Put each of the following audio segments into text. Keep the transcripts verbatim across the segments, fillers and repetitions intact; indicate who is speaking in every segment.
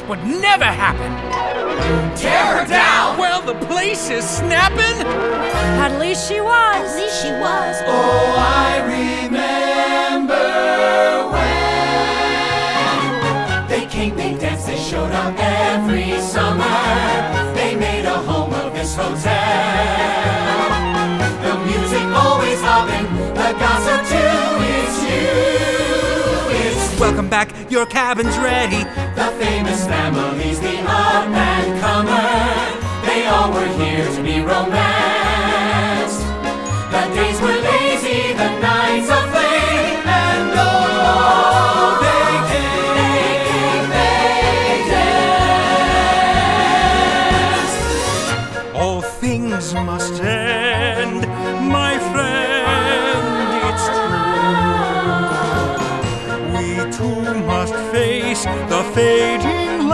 Speaker 1: would never happen.
Speaker 2: Tear her down!
Speaker 1: Well, the place is snapping.
Speaker 3: At least she was.
Speaker 4: At least she was.
Speaker 2: Oh, I remember when they came, they danced, they showed up every summer. They made a home of this hotel. The music always hopping, the gossip too. It's you, it's you.
Speaker 1: Welcome back, your cabin's ready.
Speaker 2: The famous families, the up and comer, they all were here to be romanced. The days were lazy, the nights of flame, and oh, they came, they came, they danced.
Speaker 1: All things must end, my friend, it's true. We too must face the fading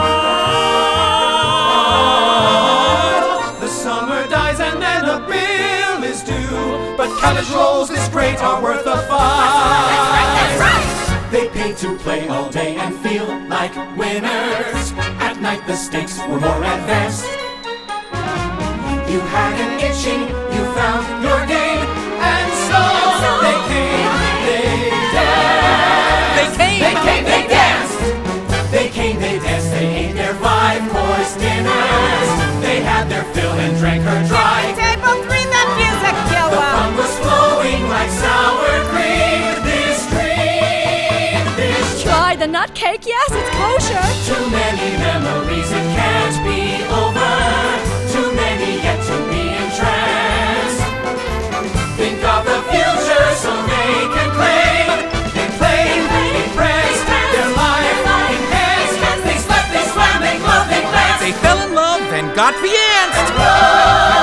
Speaker 1: light.
Speaker 2: The summer dies and then the bill is due, but cabbage rolls this great are worth a fight.
Speaker 4: That's right, that's right.
Speaker 2: They paid to play all day and feel like winners. At night the stakes were more advanced. You had an itching, you found your game, and so they came, they danced.
Speaker 1: They came.
Speaker 2: They came, they danced. They came, they danced, they ate their five-course dinners. They had their fill and drank her dry.
Speaker 3: Table three, that music
Speaker 2: The
Speaker 3: killer.
Speaker 2: fun was flowing like sour cream. This dream, this
Speaker 3: Try the nut cake, yes, it's kosher.
Speaker 2: too many memories, it can't be over. Too many yet to be entranced. Think of the future so they can claim. They played, they impressed, their life enhanced. They slept, they swam, they glowed, they glanced.
Speaker 1: They fell in love and got fianced.
Speaker 2: Love